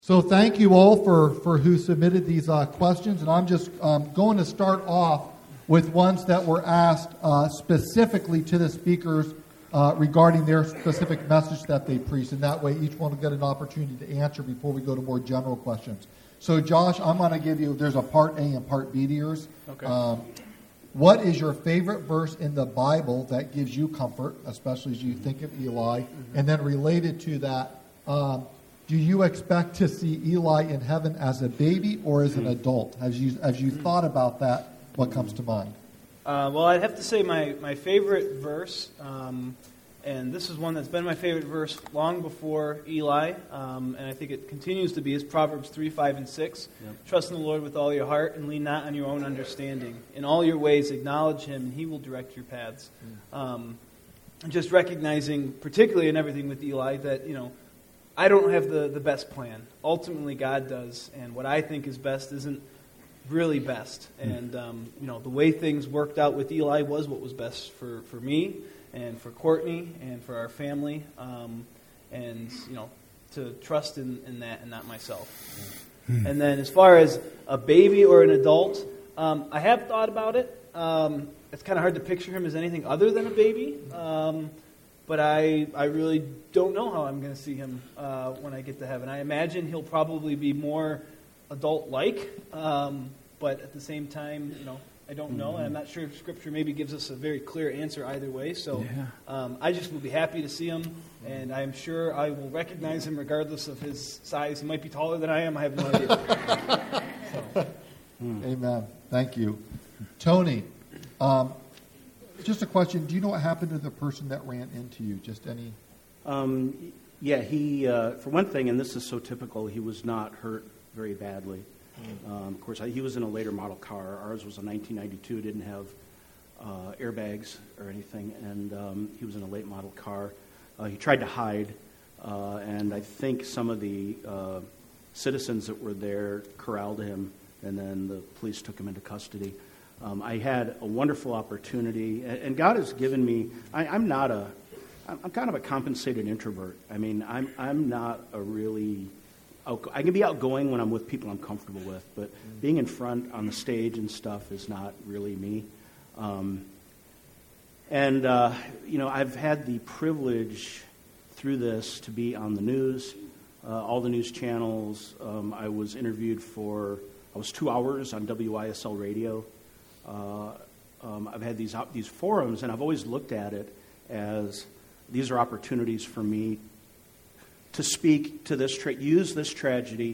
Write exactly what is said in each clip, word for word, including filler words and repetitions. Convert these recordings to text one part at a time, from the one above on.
So thank you all for, for who submitted these uh, questions, and I'm just um, going to start off with ones that were asked uh, specifically to the speakers uh, regarding their specific message that they preached, and that way each one will get an opportunity to answer before we go to more general questions. So Josh, I'm going to give you, there's a part A and part B to yours. Okay. Um, what is your favorite verse in the Bible that gives you comfort, especially as you think of Eli? Mm-hmm. And then related to that, um, do you expect to see Eli in heaven as a baby or as an adult? As you as you thought about that, what comes to mind? Uh, well, I'd have to say my, my favorite verse, um, and this is one that's been my favorite verse long before Eli, um, and I think it continues to be, is Proverbs three, five, and six. Yep. Trust in the Lord with all your heart and lean not on your own understanding. In all your ways acknowledge Him, and He will direct your paths. Mm. Um, just recognizing, particularly in everything with Eli, that, you know, I don't have the, the best plan. Ultimately, God does, and what I think is best isn't really best. And, um, you know, the way things worked out with Eli was what was best for, for me and for Courtney and for our family, um, and, you know, to trust in, in that and not myself. And then as far as a baby or an adult, um, I have thought about it. Um, it's kind of hard to picture him as anything other than a baby. Um But I, I really don't know how I'm going to see him uh, when I get to heaven. I imagine he'll probably be more adult-like, um, but at the same time, you know, I don't know. And I'm not sure if Scripture maybe gives us a very clear answer either way. So yeah. um, I just will be happy to see him, and I'm sure I will recognize him regardless of his size. He might be taller than I am. I have no idea. So. Amen. Thank you. Tony, um, just a question. Do you know what happened to the person that ran into you? Just any? Um, yeah, he, uh, for one thing, and this is so typical, he was not hurt very badly. Mm. Um, of course, he was in a later model car. Ours was a nineteen ninety-two. It didn't have uh, airbags or anything, and um, he was in a late model car. Uh, he tried to hide, uh, and I think some of the uh, citizens that were there corralled him, and then the police took him into custody. Um, I had a wonderful opportunity, and God has given me. I, I'm not a. I'm kind of a compensated introvert. I mean, I'm I'm not a really. Out, I can be outgoing when I'm with people I'm comfortable with, but being in front on the stage and stuff is not really me. Um, and uh, you know, I've had the privilege through this to be on the news, uh, all the news channels. Um, I was interviewed for. I was two hours on W I S L radio. Uh, um, I've had these these forums, and I've always looked at it as these are opportunities for me to speak to this, tra- use this tragedy.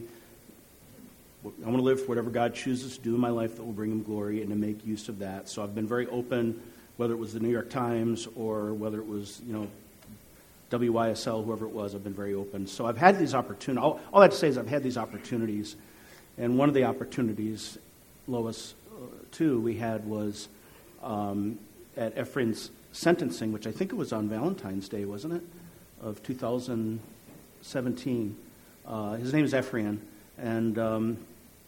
I want to live for whatever God chooses to do in my life that will bring Him glory, and to make use of that. So I've been very open, whether it was the New York Times or whether it was, you know, W I S L, whoever it was. I've been very open. So I've had these opportunities. All, all I have to say is I've had these opportunities, and one of the opportunities, Lois, too, we had was um, at Ephraim's sentencing, which I think it was on Valentine's Day, wasn't it, of two thousand seventeen. Uh, his name is Ephraim, and um,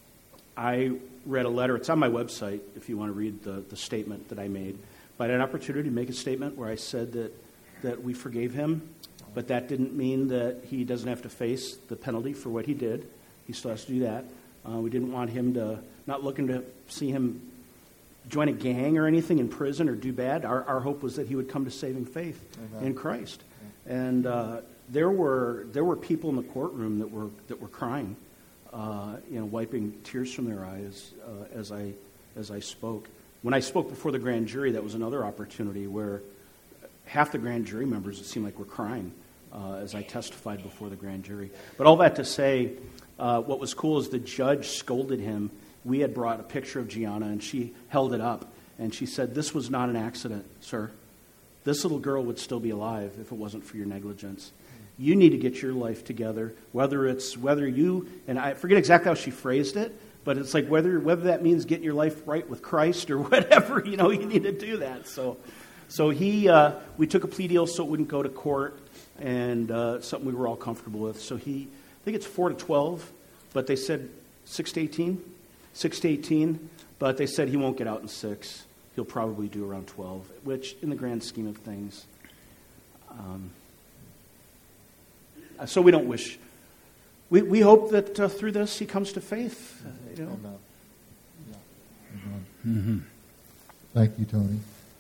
I read a letter. It's on my website if you want to read the, the statement that I made. But I had an opportunity to make a statement where I said that, that we forgave him, but that didn't mean that he doesn't have to face the penalty for what he did. He still has to do that. Uh, we didn't want him to, not looking to see him join a gang or anything in prison or do bad. Our, our hope was that he would come to saving faith Amen. In Christ. Amen. And uh, there were there were people in the courtroom that were that were crying, uh, you know, wiping tears from their eyes uh, as I as I spoke. When I spoke before the grand jury, that was another opportunity where half the grand jury members, it seemed like, were crying uh, as I testified before the grand jury. But all that to say, uh, what was cool is the judge scolded him. We had brought a picture of Gianna, and she held it up, and she said, "This was not an accident, sir. This little girl would still be alive if it wasn't for your negligence. You need to get your life together, whether it's whether you," and I forget exactly how she phrased it, but it's like whether whether that means getting your life right with Christ or whatever, you know, you need to do that. So, so he, uh, we took a plea deal so it wouldn't go to court, and uh, something we were all comfortable with. So he, I think it's four to twelve, but they said six to eighteen. Six to eighteen, but they said he won't get out in six. He'll probably do around twelve, which, in the grand scheme of things, um, so we don't wish we, we hope that uh, through this he comes to faith. Uh, you know? Amen. Yeah. Amen. Mm-hmm. Thank you, Tony.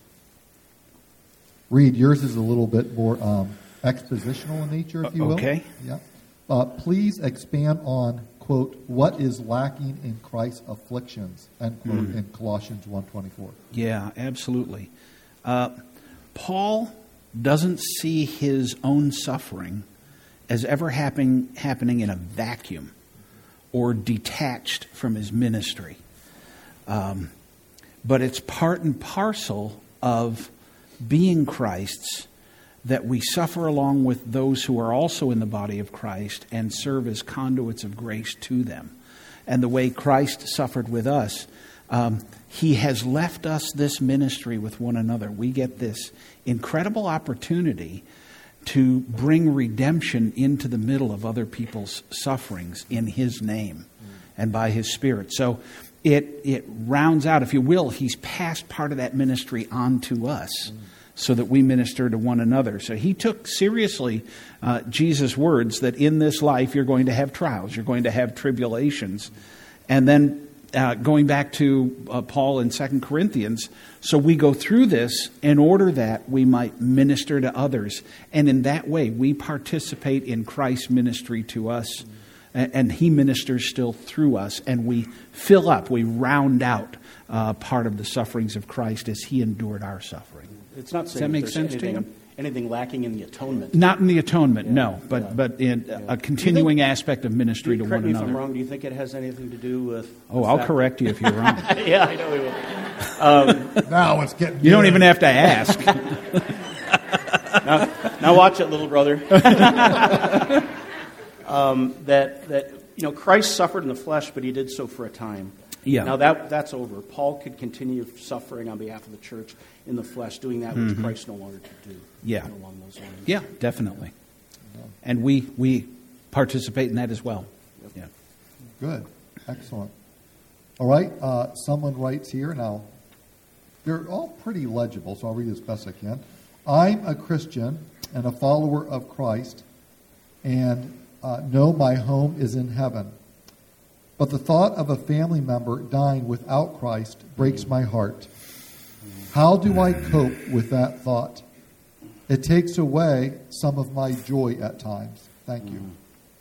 Reed, yours is a little bit more um, expositional in nature, if you will. Okay. Yeah. Uh, please expand on, quote, what is lacking in Christ's afflictions, end quote, mm. in Colossians one twenty-four. Yeah, absolutely. Uh, Paul doesn't see his own suffering as ever happen, happening in a vacuum or detached from his ministry. Um, but it's part and parcel of being Christ's that we suffer along with those who are also in the body of Christ and serve as conduits of grace to them. And the way Christ suffered with us, um, he has left us this ministry with one another. We get this incredible opportunity to bring redemption into the middle of other people's sufferings in his name and by his Spirit. So it it rounds out, if you will, he's passed part of that ministry on to us so that we minister to one another. So he took seriously uh, Jesus' words that in this life you're going to have trials, you're going to have tribulations. And then uh, going back to uh, Paul in Second Corinthians, so we go through this in order that we might minister to others. And in that way, we participate in Christ's ministry to us. And, and he ministers still through us. And we fill up, we round out uh, part of the sufferings of Christ as he endured our suffering. It's not Does saying that make there's sense to anything, you? anything lacking in the atonement. Not in the atonement, Yeah, no, but yeah. but in Yeah. a continuing think- aspect of ministry to Correct one me if I'm another. wrong. Do you think it has anything to do with... Oh, the I'll fact- correct you if you're wrong. Yeah, I know we will. Now it's getting You don't good. even have to ask. Now, now watch it, little brother. um, that that you know, Christ suffered in the flesh, but he did so for a time. Yeah. Now that that's over. Paul could continue suffering on behalf of the church in the flesh, doing that which Mm-hmm. Christ no longer could do. Yeah. Along those lines. Yeah, definitely. And we we participate in that as well. Yeah. Good. Excellent. All right. Uh, someone writes here now. They're all pretty legible, so I'll read as best I can. I'm a Christian and a follower of Christ, and uh, know my home is in heaven. But the thought of a family member dying without Christ breaks my heart. How do I cope with that thought? It takes away some of my joy at times. Thank you.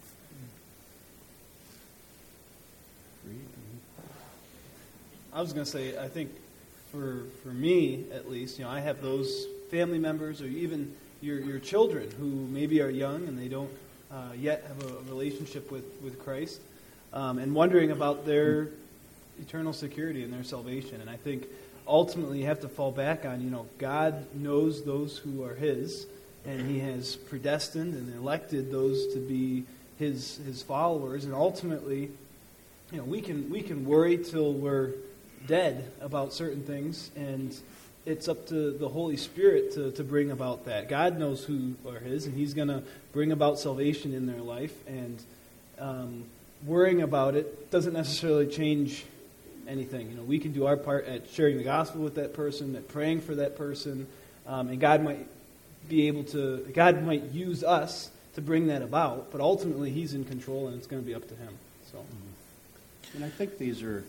I was going to say, I think for for me at least, you know, I have those family members or even your your children who maybe are young and they don't uh, yet have a relationship with, with Christ, um, and wondering about their eternal security and their salvation. And I think ultimately you have to fall back on, you know, God knows those who are His, and He has predestined and elected those to be His His followers. And ultimately, you know, we can we can worry till we're dead about certain things, and it's up to the Holy Spirit to, to bring about that. God knows who are His, and He's going to bring about salvation in their life, and um, worrying about it doesn't necessarily change anything. You know, we can do our part at sharing the gospel with that person, at praying for that person, um, and God might be able to, God might use us to bring that about, but ultimately He's in control, and it's going to be up to Him. So, And I think these are,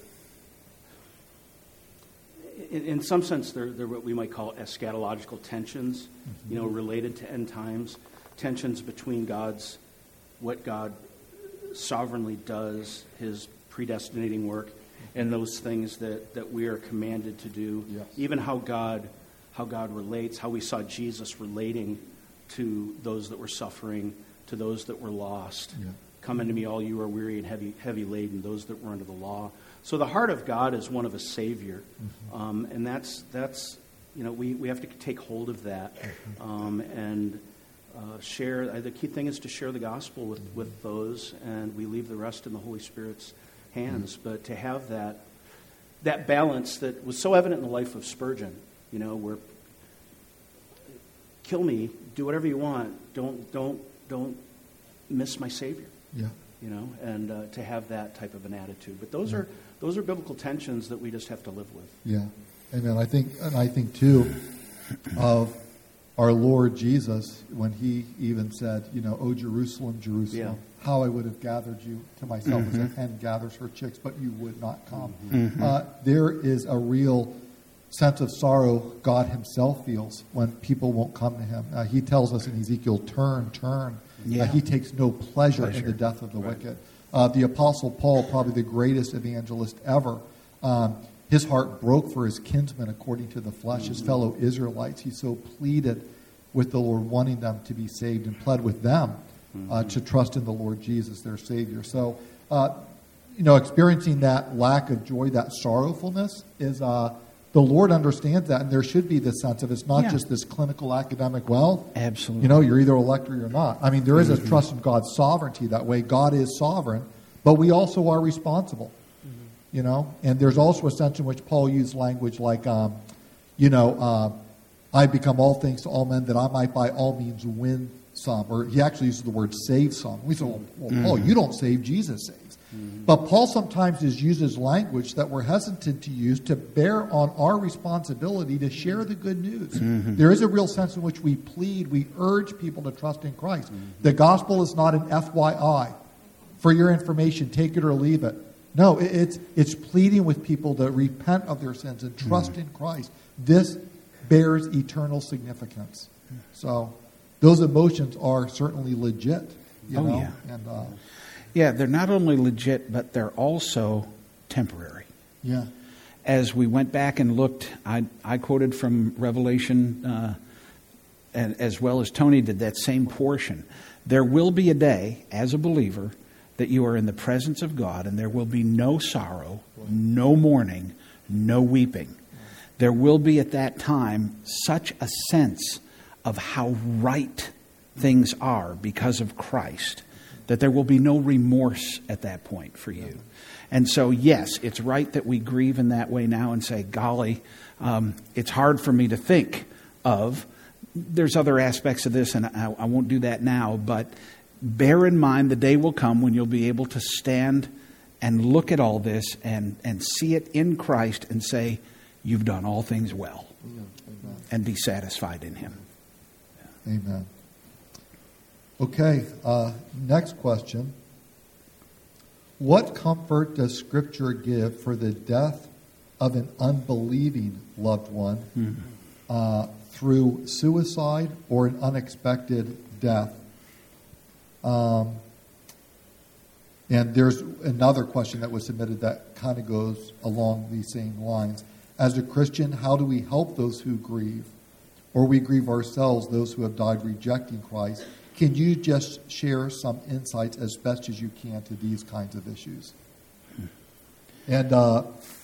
in, in some sense, they're, they're what we might call eschatological tensions, mm-hmm. you know, related to end times, tensions between God's, what God sovereignly does, His predestinating work, and those things that, that we are commanded to do. Yes. Even how God, how God relates, how we saw Jesus relating to those that were suffering, to those that were lost. Yeah. Come unto me, all you are weary and heavy, heavy laden, those that were under the law. So the heart of God is one of a Savior, mm-hmm. um, and that's that's you know we, we have to take hold of that um, and uh, share. The key thing is to share the gospel with, mm-hmm. with those, and we leave the rest in the Holy Spirit's hands. Mm-hmm. But to have that that balance that was so evident in the life of Spurgeon, you know, where kill me, do whatever you want, don't don't don't miss my Savior. Yeah. You know, and uh, to have that type of an attitude. But those yeah. are those are biblical tensions that we just have to live with. Yeah. Amen. I think, and I think too, of our Lord Jesus, when he even said, you know, "O Jerusalem, Jerusalem, Yeah. how I would have gathered you to myself Mm-hmm. as a hen gathers her chicks, but you would not come." Mm-hmm. Uh, there is a real sense of sorrow God himself feels when people won't come to him. Uh, he tells us in Ezekiel, "Turn, turn." Yeah. Uh, he takes no pleasure, Pleasure. in the death of the Right. wicked. Uh, the Apostle Paul, probably the greatest evangelist ever, um, his heart broke for his kinsmen according to the flesh, his fellow Israelites. He so pleaded with the Lord, wanting them to be saved, and pled with them uh, to trust in the Lord Jesus, their Savior. So, uh, you know, experiencing that lack of joy, that sorrowfulness, is uh, the Lord understands that, and there should be this sense of it's not Yeah. just this clinical academic, well, Absolutely. you know, you're either elect or you're not. I mean, there is a trust in God's sovereignty that way. God is sovereign, but we also are responsible, you know. And there's also a sense in which Paul used language like, um, you know, uh, I become all things to all men that I might by all means win some. Or he actually uses the word save some. We say, well, well Paul, you don't save, Jesus saves. But Paul sometimes is uses language that we're hesitant to use to bear on our responsibility to share the good news. There is a real sense in which we plead, we urge people to trust in Christ. The gospel is not an F Y I. For your information, take it or leave it. No, it- it's it's pleading with people to repent of their sins and trust in Christ. This bears eternal significance. So those emotions are certainly legit. You Oh, know? yeah. And uh, Yeah, they're not only legit, but they're also temporary. yeah. As we went back and looked, I, I quoted from Revelation, uh, and as well as Tony did, that same portion. There will be a day, as a believer, that you are in the presence of God, and there will be no sorrow, no mourning, no weeping. There will be at that time such a sense of how right things are because of Christ, that there will be no remorse at that point for you. And so, yes, it's right that we grieve in that way now and say, golly, um, it's hard for me to think of. There's other aspects of this, and I, I won't do that now, but bear in mind the day will come when you'll be able to stand and look at all this and, and see it in Christ and say, you've done all things well, Yeah, amen. and be satisfied in Him. Amen. Okay, uh, next question. What comfort does Scripture give for the death of an unbelieving loved one Mm-hmm. uh, through suicide or an unexpected death? Um, and there's another question that was submitted that kind of goes along these same lines. As a Christian, how do we help those who grieve? Or we grieve ourselves, those who have died rejecting Christ. Can you just share some insights as best as you can to these kinds of issues? And uh,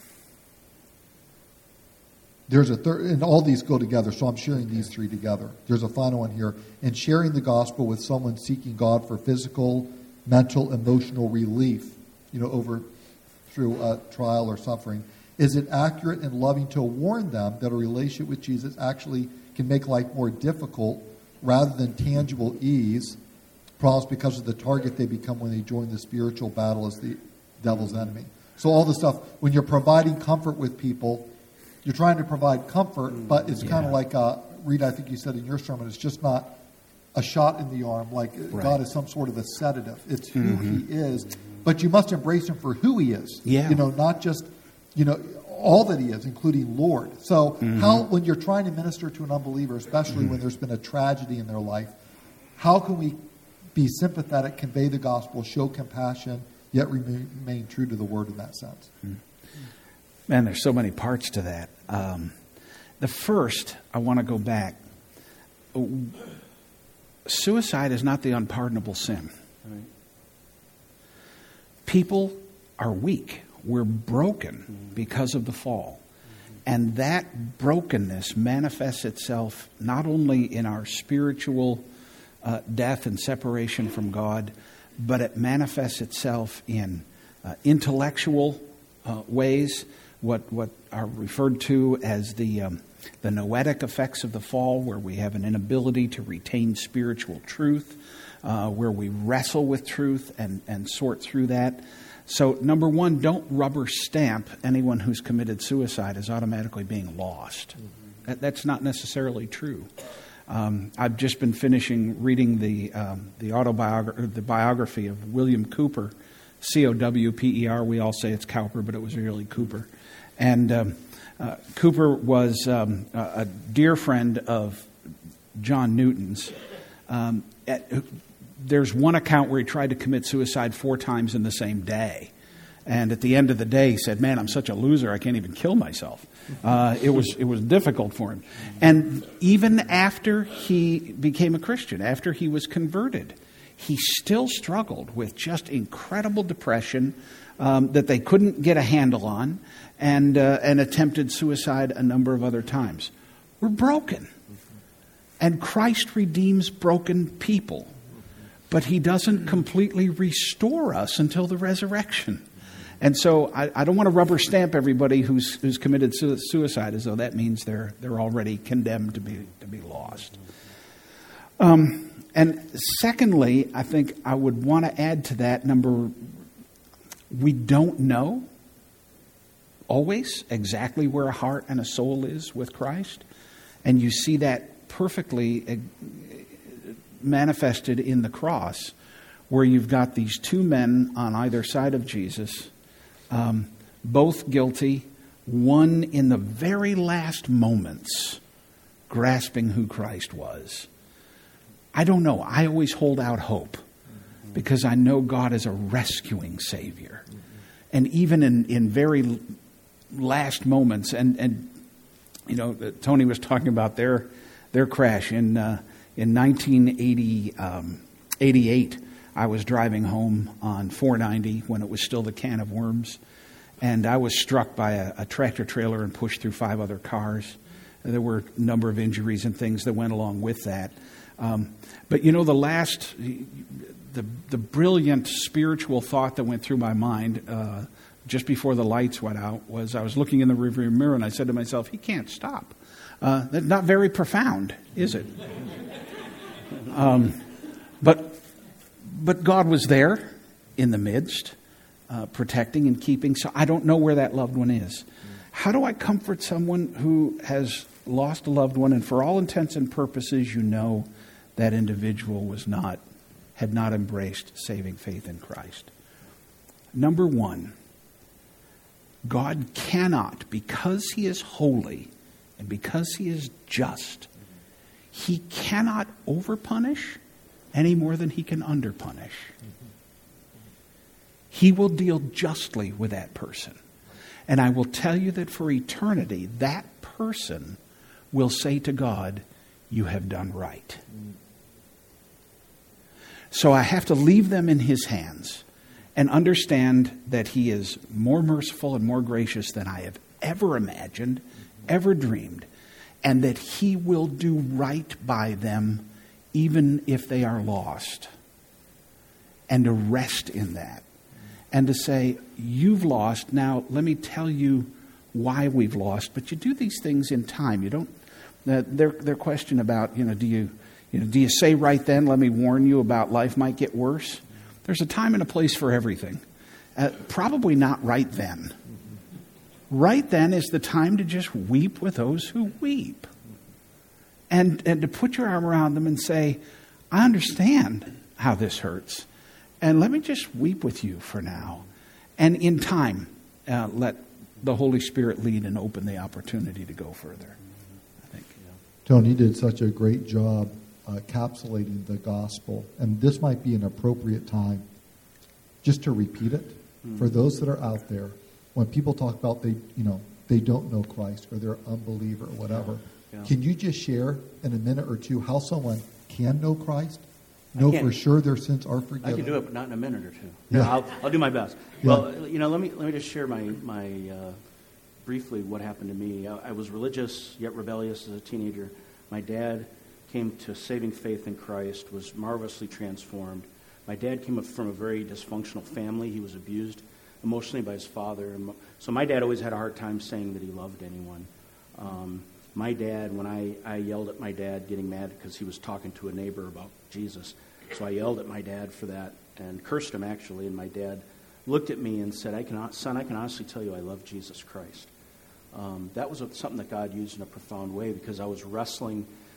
there's a third, and all these go together, so I'm sharing these three together. There's a final one here. In sharing the gospel with someone seeking God for physical, mental, emotional relief, you know, over through a trial or suffering, is it accurate and loving to warn them that a relationship with Jesus actually can make life more difficult rather than tangible ease, problems because of the target they become when they join the spiritual battle as the devil's enemy? So all the stuff, when you're providing comfort with people, you're trying to provide comfort, but it's kind Yeah. of like, uh, Rita, I think you said in your sermon, it's just not a shot in the arm, like Right. God is some sort of a sedative. It's who He is, but you must embrace Him for who He is. Yeah. You know, not just, you know, all that He is, including Lord. So how, when you're trying to minister to an unbeliever, especially when there's been a tragedy in their life, how can we be sympathetic, convey the gospel, show compassion, yet remain, remain true to the Word in that sense? Man, there's so many parts to that. Um, the first, I want to go back. Suicide is not the unpardonable sin. Right. People are weak. We're broken because of the fall. And that brokenness manifests itself not only in our spiritual uh, death and separation from God, but it manifests itself in uh, intellectual uh, ways, what what are referred to as the um, the noetic effects of the fall, where we have an inability to retain spiritual truth, uh, where we wrestle with truth and, and sort through that. So, number one, don't rubber stamp anyone who's committed suicide as automatically being lost. That, that's not necessarily true. Um, I've just been finishing reading the um, the autobiography, the biography of William Cowper, C O W P E R. We all say it's Cowper, but it was really Cooper. And um, uh, Cooper was um, a, a dear friend of John Newton's. Um, at, there's one account where he tried to commit suicide four times in the same day. And at the end of the day, he said, "Man, I'm such a loser, I can't even kill myself." Uh, it was it was difficult for him. And even after he became a Christian, after he was converted, he still struggled with just incredible depression um, that they couldn't get a handle on, and uh, and attempted suicide a number of other times. We're broken. And Christ redeems broken people. But he doesn't completely restore us until the resurrection. And so I, I don't want to rubber stamp everybody who's who's committed su- suicide as though that means they're they're already condemned to be to be lost. Um, and secondly, I think I would want to add to that number. We don't know always exactly where a heart and a soul is with Christ, and you see that perfectly manifested in the cross, where you've got these two men on either side of Jesus. Um, both guilty, one in the very last moments grasping who Christ was. I don't know. I always hold out hope because I know God is a rescuing Savior. And even in, in very last moments, and, and you know, Tony was talking about their their crash in uh, in nineteen eighty-eight. I was driving home on four ninety when it was still the can of worms, and I was struck by a, a tractor trailer and pushed through five other cars. There were a number of injuries and things that went along with that. Um, but you know, the last, the the brilliant spiritual thought that went through my mind uh, just before the lights went out was I was looking in the rearview mirror and I said to myself, "He can't stop." Uh, that's not very profound, is it? um, but. But God was there in the midst, uh, protecting and keeping. So I don't know where that loved one is. How do I comfort someone who has lost a loved one, and for all intents and purposes, you know that individual was not, had not embraced saving faith in Christ? Number one, God cannot, because He is holy and because He is just, He cannot overpunish any more than He can underpunish. He will deal justly with that person. And I will tell you that for eternity, that person will say to God, "You have done right." So I have to leave them in His hands and understand that He is more merciful and more gracious than I have ever imagined, ever dreamed, and that He will do right by them even if they are lost, and to rest in that, and to say, "You've lost, now let me tell you why we've lost." But you do these things in time. You don't. Uh, their their question about, you know, do you you know do you say right then, "Let me warn you about life might get worse"? There's a time and a place for everything. Uh, probably not right then. Right then is the time to just weep with those who weep. And and to put your arm around them and say, "I understand how this hurts. And let me just weep with you for now." And in time, uh, let the Holy Spirit lead and open the opportunity to go further, I think. Tony did such a great job uh, encapsulating the gospel. And this might be an appropriate time just to repeat it mm-hmm. for those that are out there. When people talk about they, you know, they don't know Christ or they're unbeliever or whatever. Yeah. Can you just share in a minute or two how someone can know Christ, know for sure their sins are forgiven? I can do it, but not in a minute or two. Yeah. No, I'll, I'll do my best. Yeah. Well, you know, let me let me just share my my uh, briefly what happened to me. I, I was religious yet rebellious as a teenager. My dad came to saving faith in Christ, was marvelously transformed. My dad came from a very dysfunctional family. He was abused emotionally by his father. So my dad always had a hard time saying that he loved anyone. Um, My dad, when I, I yelled at my dad getting mad because he was talking to a neighbor about Jesus. So I yelled at my dad for that and cursed him, actually. And my dad looked at me and said, I can, son, I can honestly tell you I love Jesus Christ. Um, that was something that God used in a profound way because I was wrestling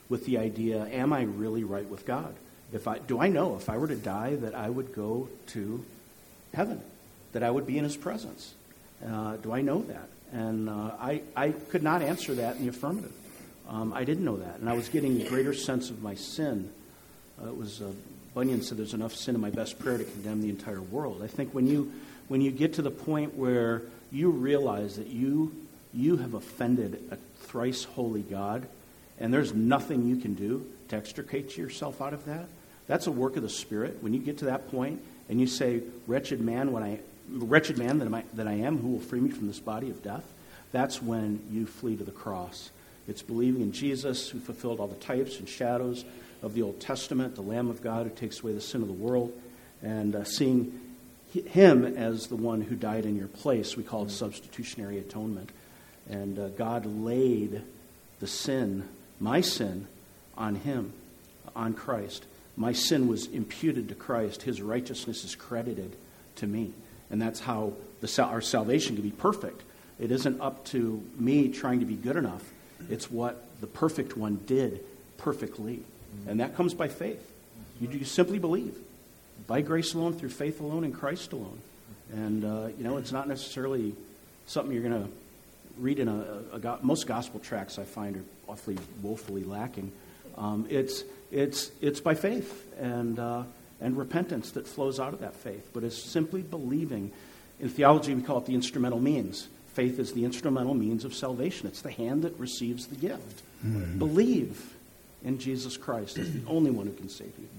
with the idea, am I really right with God? If I, do I know if I were to die that I would go to heaven, that I would be in his presence? Uh, do I know that? And uh, I, I could not answer that in the affirmative. Um, I didn't know that. And I was getting a greater sense of my sin. Uh, it was, uh, Bunyan said, there's enough sin in my best prayer to condemn the entire world. I think when you when you get to the point where you realize that you you have offended a thrice holy God, and there's nothing you can do to extricate yourself out of that, that's a work of the Spirit. When you get to that point and you say, wretched man, when I, wretched man that, am I, that I am, who will free me from this body of death, that's when you flee to the cross. It's believing in Jesus, who fulfilled all the types and shadows of the Old Testament, the Lamb of God who takes away the sin of the world, and uh, seeing him as the one who died in your place. We call it substitutionary atonement. And uh, God laid the sin, my sin, on him, on Christ. My sin was imputed to Christ. His righteousness is credited to me. And that's how the, our salvation can be perfect. It isn't up to me trying to be good enough. It's what the perfect one did perfectly. And that comes by faith. You, you simply believe. By grace alone, through faith alone, in Christ alone. And, uh, you know, it's not necessarily something you're going to read in a, a, a... Most gospel tracts I find are awfully woefully lacking. Um, it's it's it's by faith and uh, and repentance that flows out of that faith. But it's simply believing. In theology, we call it the instrumental means. Faith is the instrumental means of salvation. It's the hand that receives the gift. Mm-hmm. Believe in Jesus Christ as the only one who can save you.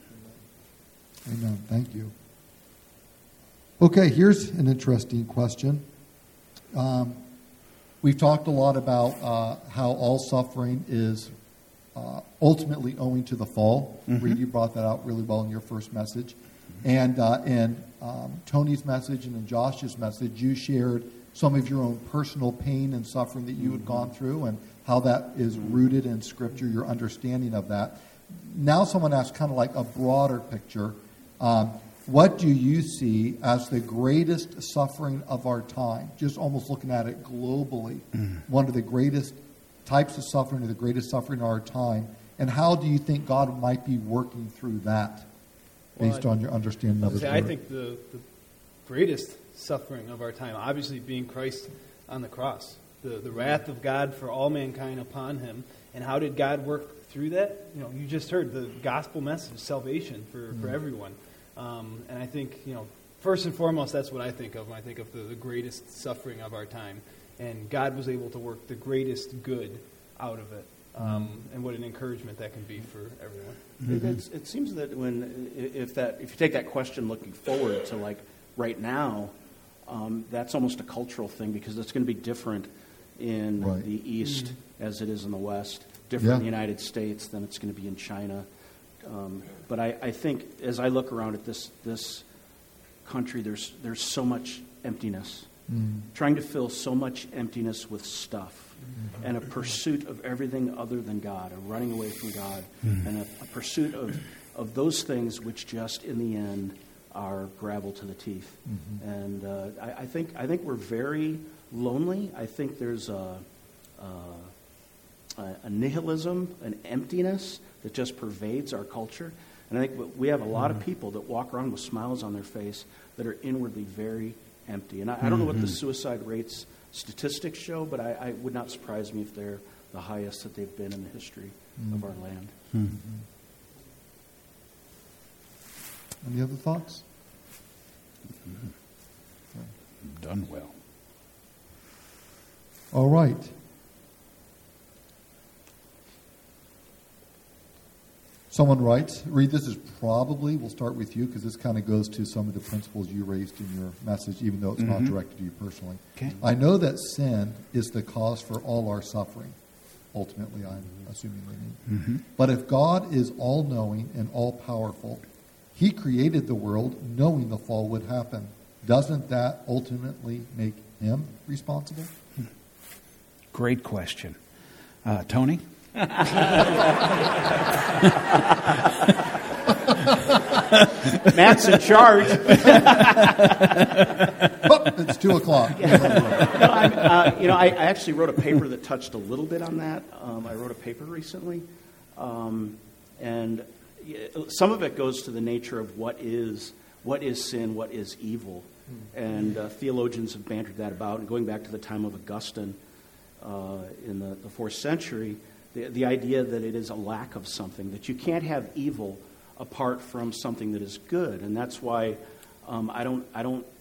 Amen. Thank you. Okay, here's an interesting question. Um, we've talked a lot about uh, how all suffering is uh, ultimately owing to the fall. Mm-hmm. Reed, you brought that out really well in your first message. And uh, in um, Tony's message and in Josh's message, you shared some of your own personal pain and suffering that you had gone through and how that is rooted in Scripture, your understanding of that. Now someone asks kind of like a broader picture. Um, what do you see as the greatest suffering of our time? Just almost looking at it globally. Mm. One of the greatest types of suffering or the greatest suffering of our time. And how do you think God might be working through that based well, I, on your understanding of His Word? I think the, the greatest suffering of our time, obviously being Christ on the cross. The, the wrath of God for all mankind upon Him. And how did God work through that? You know, you just heard the gospel message, salvation for, mm. for everyone. Um, and I think, you know, first and foremost, that's what I think of when I think of the, the greatest suffering of our time. And God was able to work the greatest good out of it. Um, and what an encouragement that can be for everyone. Mm-hmm. It, it seems that when, if that, if you take that question looking forward to like right now, um, that's almost a cultural thing because it's going to be different in right. the East mm-hmm. as it is in the West, different yeah. in the United States than it's going to be in China. Um, but I, I think as I look around at this this country, there's there's so much emptiness, mm. trying to fill so much emptiness with stuff, mm-hmm. and a pursuit of everything other than God, a running away from God, mm. and a, a pursuit of, of those things which just in the end are gravel to the teeth. Mm-hmm. And uh, I, I think I think we're very lonely. I think there's a, a, a nihilism, an emptiness that just pervades our culture. And I think we have a lot of people that walk around with smiles on their face that are inwardly very empty. And I, I don't know what the suicide rates statistics show, but I, I would not surprise me if they're the highest that they've been in the history mm-hmm. of our land. Mm-hmm. Any other thoughts? Mm-hmm. Okay. Done well. All right. Someone writes, Reed, this is probably, we'll start with you because this kind of goes to some of the principles you raised in your message, even though it's mm-hmm. not directed to you personally. Okay. I know that sin is the cause for all our suffering. Ultimately, I'm assuming they mean. Mm-hmm. But if God is all-knowing and all-powerful, He created the world knowing the fall would happen. Doesn't that ultimately make Him responsible? Great question. Uh, Tony? Matt's in charge. Oh, it's two o'clock. Yeah. No, uh, you know, I, I actually wrote a paper that touched a little bit on that. Um, I wrote a paper recently Um, and some of it goes to the nature of what is what is sin, what is evil. And uh, theologians have bantered that about. And going back to the time of Augustine uh, in the, the fourth century, the, the idea that it is a lack of something, that you can't have evil apart from something that is good. And that's why um, I don't, I don't,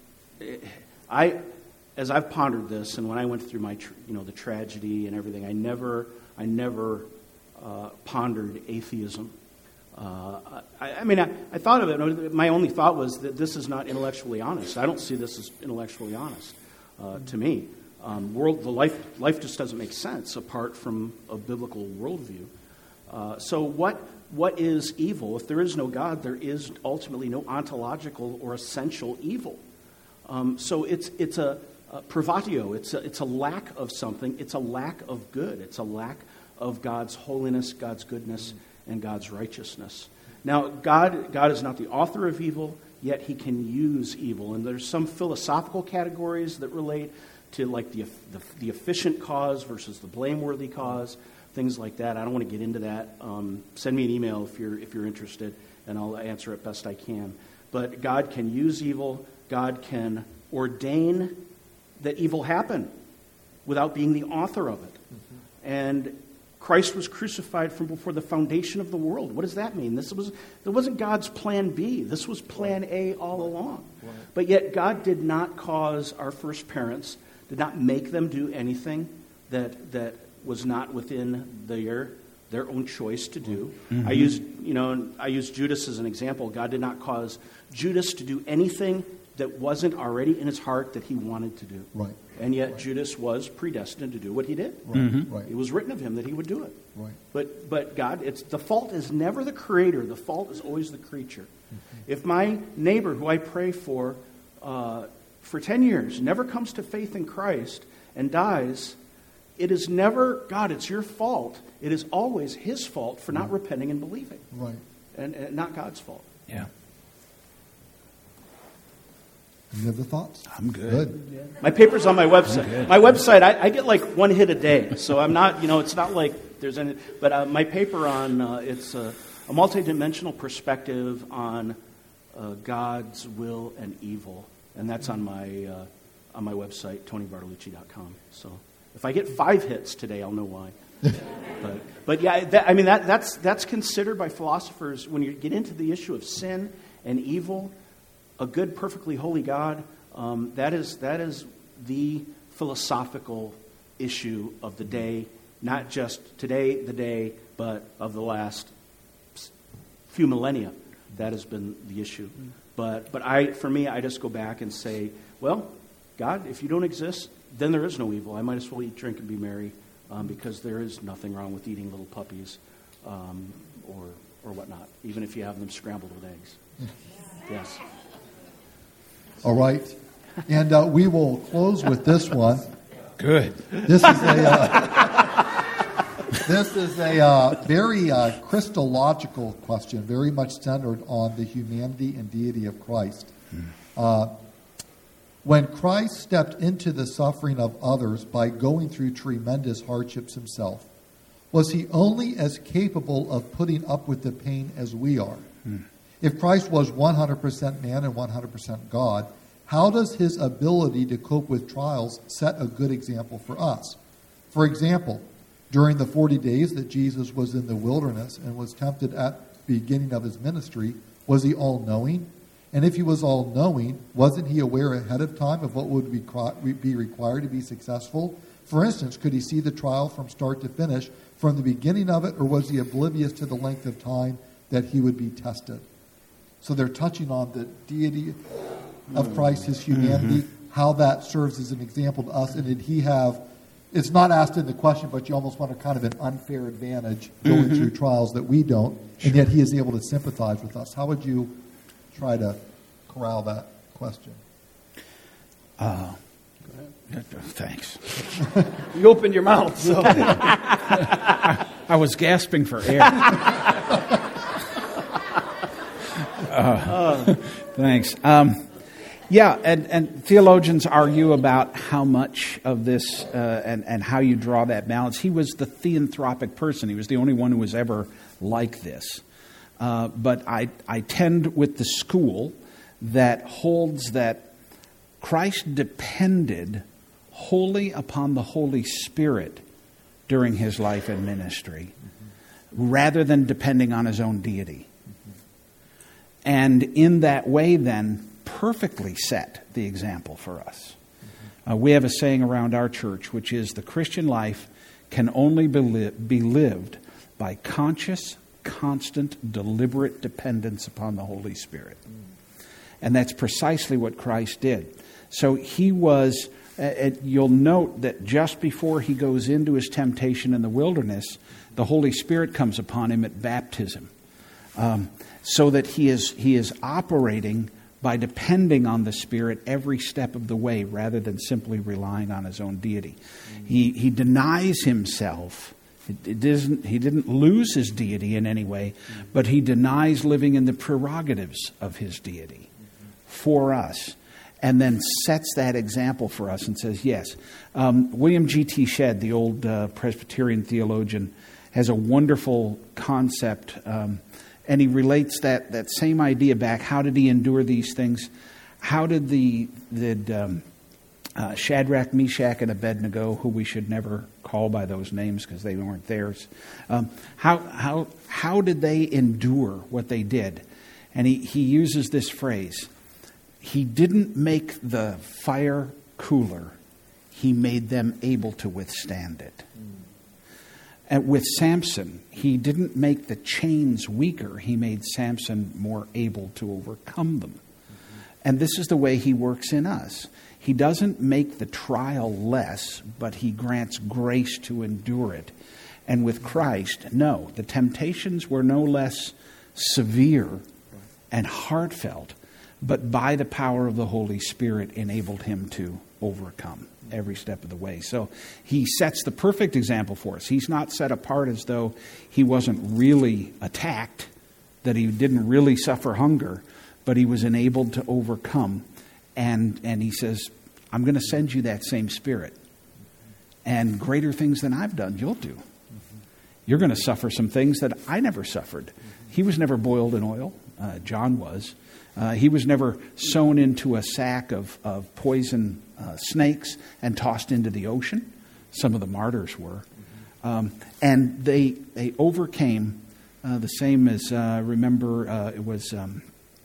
I, as I've pondered this, and when I went through my, tr- you know, the tragedy and everything, I never, I never uh, pondered atheism. Uh, I, I mean, I, I thought of it. My only thought was that this is not intellectually honest. I don't see this as intellectually honest uh, to me. Um, world, the life, life just doesn't make sense apart from a biblical worldview. Uh, so, what what is evil? If there is no God, there is ultimately no ontological or essential evil. Um, so, it's it's a, a privatio. It's a, it's a lack of something. It's a lack of good. It's a lack of God's holiness, God's goodness, and God's righteousness. Now, God, God is not the author of evil, yet He can use evil. And there's some philosophical categories that relate to like the, the, the efficient cause versus the blameworthy cause, things like that. I don't want to get into that. Um, send me an email if you're if you're interested, and I'll answer it best I can. But God can use evil. God can ordain that evil happen without being the author of it. Mm-hmm. And Christ was crucified from before the foundation of the world. What does that mean? This was that wasn't God's plan B. This was plan A all along. Right. But yet God did not cause our first parents, did not make them do anything that that was not within their their own choice to do. Mm-hmm. I use you know I use Judas as an example. God did not cause Judas to do anything that wasn't already in his heart that he wanted to do. Right. And yet right. Judas was predestined to do what he did. Right. Mm-hmm. Right. It was written of him that he would do it. Right. But but God, it's the fault is never the creator. The fault is always the creature. Mm-hmm. If my neighbor, who I pray for uh, for ten years, never comes to faith in Christ and dies, it is never, God, it's your fault. It is always his fault for not mm-hmm. repenting and believing. Right. And, and not God's fault. Yeah. Any other thoughts? I'm good. Good. My paper's on my website. My website, I, I get like one hit a day, so I'm not, you know, it's not like there's any. But uh, my paper on uh, it's a, a multidimensional perspective on uh, God's will and evil, and that's on my uh, on my website, tony bartolucci dot com. So if I get five hits today, I'll know why. but but yeah, that, I mean that that's that's considered by philosophers when you get into the issue of sin and evil. A good, perfectly holy God, um, that is that is the philosophical issue of the day, not just today, the day, but of the last few millennia. That has been the issue. But but I, for me, I just go back and say, well, God, if you don't exist, then there is no evil. I might as well eat, drink, and be merry, um, because there is nothing wrong with eating little puppies um, or or whatnot, even if you have them scrambled with eggs. Yes. All right. And uh, we will close with this one. Good. This is a uh, this is a uh, very uh, Christological question, very much centered on the humanity and deity of Christ. Uh, when Christ stepped into the suffering of others by going through tremendous hardships himself, was he only as capable of putting up with the pain as we are? Hmm. If Christ was one hundred percent man and one hundred percent God, how does his ability to cope with trials set a good example for us? For example, during the forty days that Jesus was in the wilderness and was tempted at the beginning of his ministry, was he all-knowing? And if he was all-knowing, wasn't he aware ahead of time of what would be required to be successful? For instance, could he see the trial from start to finish, from the beginning of it, or was he oblivious to the length of time that he would be tested? So they're touching on the deity of Christ, his humanity, mm-hmm. how that serves as an example to us. And did he have, it's not asked in the question, but you almost want a kind of an unfair advantage going mm-hmm. through trials that we don't, and yet he is able to sympathize with us. How would you try to corral that question? Uh, thanks. You opened your mouth. So. I, I was gasping for air. Uh, thanks. Um, yeah, and, and theologians argue about how much of this uh, and, and how you draw that balance. He was the theanthropic person. He was the only one who was ever like this. Uh, but I, I tend with the school that holds that Christ depended wholly upon the Holy Spirit during his life and ministry, mm-hmm. rather than depending on his own deity. Mm-hmm. And in that way, then, perfectly set the example for us. Mm-hmm. Uh, we have a saying around our church, which is the Christian life can only be, li- be lived by conscious, constant, deliberate dependence upon the Holy Spirit. Mm. And that's precisely what Christ did. So he was, uh, you'll note that just before he goes into his temptation in the wilderness, the Holy Spirit comes upon him at baptism. Um, so that he is he is operating by depending on the Spirit every step of the way rather than simply relying on his own deity. Mm-hmm. He he denies himself. It, it doesn't, he didn't lose his deity in any way, mm-hmm. but he denies living in the prerogatives of his deity mm-hmm. for us, and then sets that example for us and says, yes. Um, William G T Shedd, the old uh, Presbyterian theologian, has a wonderful concept, um, and he relates that, that same idea back. How did he endure these things? How did the did um, uh, Shadrach, Meshach, and Abednego, who we should never call by those names because they weren't theirs, um, how how how did they endure what they did? And he, he uses this phrase: he didn't make the fire cooler; he made them able to withstand it. And with Samson, he didn't make the chains weaker. He made Samson more able to overcome them. Mm-hmm. And this is the way he works in us. He doesn't make the trial less, but he grants grace to endure it. And with Christ, no, the temptations were no less severe and heartfelt, but by the power of the Holy Spirit enabled him to overcome every step of the way. So he sets the perfect example for us. He's not set apart as though he wasn't really attacked, that he didn't really suffer hunger, but he was enabled to overcome. And, and he says, I'm going to send you that same Spirit. And greater things than I've done, you'll do. You're going to suffer some things that I never suffered. He was never boiled in oil. Uh, John was. Uh, he was never sewn into a sack of, of poison uh, snakes and tossed into the ocean. Some of the martyrs were. Um, and they they overcame uh, the same as, uh, remember, uh, it was um,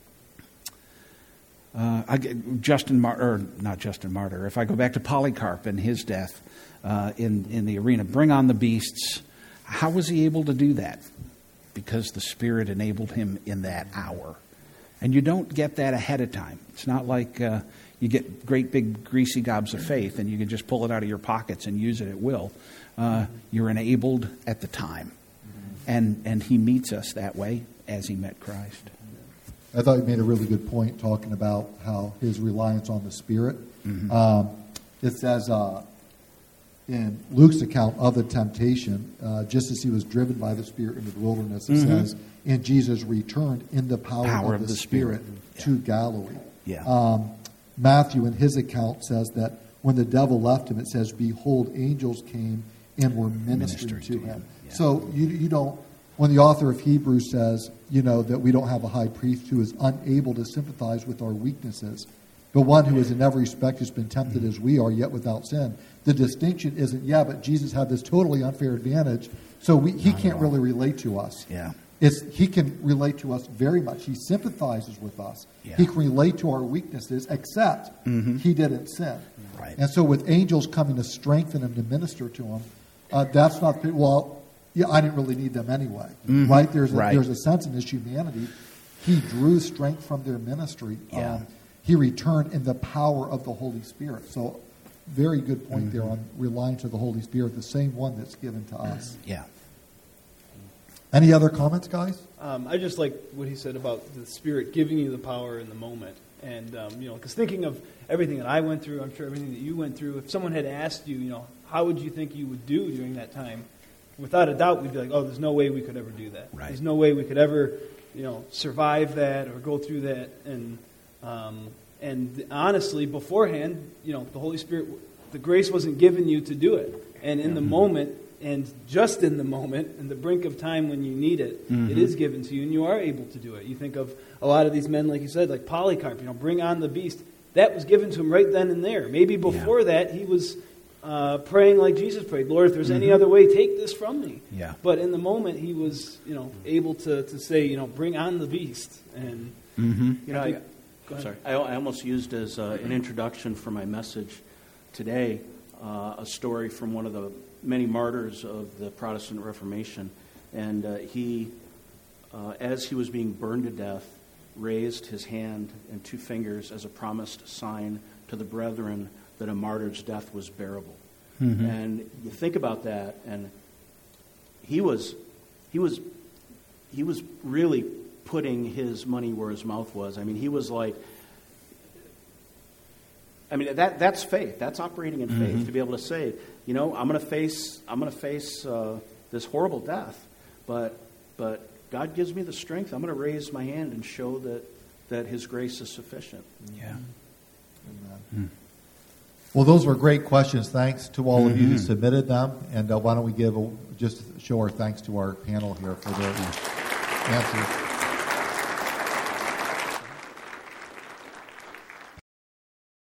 uh, I, Justin Martyr, or not Justin Martyr. If I go back to Polycarp and his death uh, in, in the arena, bring on the beasts. How was he able to do that? Because the Spirit enabled him in that hour. And you don't get that ahead of time. It's not like uh, you get great big greasy gobs of faith and you can just pull it out of your pockets and use it at will. Uh, you're enabled at the time. And and he meets us that way as he met Christ. I thought you made a really good point talking about how his reliance on the Spirit. Mm-hmm. Um, it says uh, in Luke's account of the temptation, uh, just as he was driven by the Spirit into the wilderness, it mm-hmm. says, and Jesus returned in the power, power of, of the, the Spirit, Spirit to yeah. Galilee. Yeah. Um, Matthew, in his account, says that when the devil left him, it says, behold, angels came and were ministering, ministering to him. him. Yeah. So you, you don't, when the author of Hebrews says, you know, that we don't have a high priest who is unable to sympathize with our weaknesses, but one who is in every respect has been tempted mm-hmm. as we are, yet without sin. The distinction isn't, yeah, but Jesus had this totally unfair advantage, so we, he Not can't really relate to us. Yeah. It's, he can relate to us very much. He sympathizes with us. Yeah. He can relate to our weaknesses, except mm-hmm. he didn't sin. Right. And so with angels coming to strengthen him, to minister to him, uh, that's not, well, yeah, I didn't really need them anyway. Mm-hmm. Right? There's a, right. there's a sense in his humanity. He drew strength from their ministry. Yeah. Um, he returned in the power of the Holy Spirit. So very good point mm-hmm. there on relying to the Holy Spirit, the same one that's given to us. Yeah. Any other comments, guys? Um, I just like what he said about the Spirit giving you the power in the moment. And, um, you know, because thinking of everything that I went through, I'm sure everything that you went through, if someone had asked you, you know, how would you think you would do during that time? Without a doubt, we'd be like, oh, there's no way we could ever do that. Right. There's no way we could ever, you know, survive that or go through that. And, um, and honestly, beforehand, you know, the Holy Spirit, the grace wasn't given you to do it. And in the moment, and just in the moment, in the brink of time when you need it, Mm-hmm. it is given to you, and you are able to do it. You think of a lot of these men, like you said, like Polycarp, you know, bring on the beast. That was given to him right then and there. Maybe before Yeah. that, he was uh, praying like Jesus prayed, Lord, if there's any Mm-hmm. other way, take this from me. Yeah. But in the moment, he was, you know, able to, to say, you know, bring on the beast. And Mm-hmm. You know, I I, think- go I'm ahead. sorry. I, I almost used as uh, an introduction for my message today uh, a story from one of the many martyrs of the Protestant Reformation, and uh, he, uh, as he was being burned to death, raised his hand and two fingers as a promised sign to the brethren that a martyr's death was bearable. Mm-hmm. And you think about that, and he was, he was, he was really putting his money where his mouth was. I mean, he was like, I mean, that that's faith. That's operating in faith, Mm-hmm. to be able to say, you know, I'm going to face, I'm going to face uh, this horrible death, but but God gives me the strength. I'm going to raise my hand and show that that His grace is sufficient. Yeah. Well, those were great questions. Thanks to all of you who Mhm. submitted them. And uh, why don't we give a, just show our thanks to our panel here for their answers.